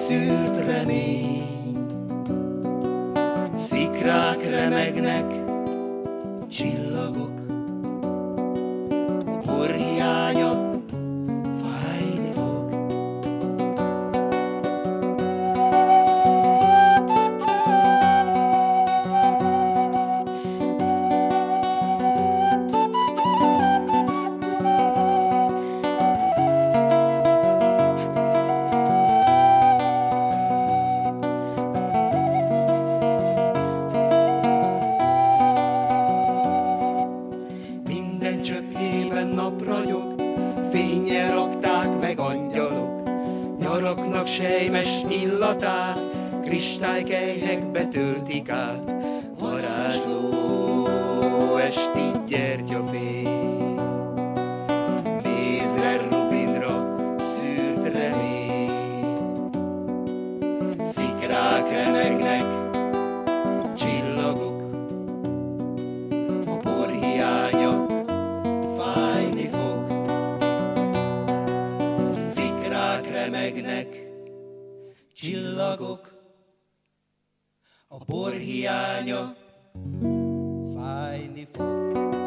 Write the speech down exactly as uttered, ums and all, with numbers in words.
szűrt remény. Szikrák remegnek, csillagok, a por hiánya fájni fog. Minden csöpjében nap ragyog, fénnyel rakták meg angyalok, nyaraknak sejmes illatát, kristálykelyhekbe töltik át, varázsló esti gyertyafény. Mézre, rubinra szűrt remény, szikrák remegnek, csillagok, a por hiánya fájni fog. Szikrák remegnek, csillagok, a por hiánya fájni fog.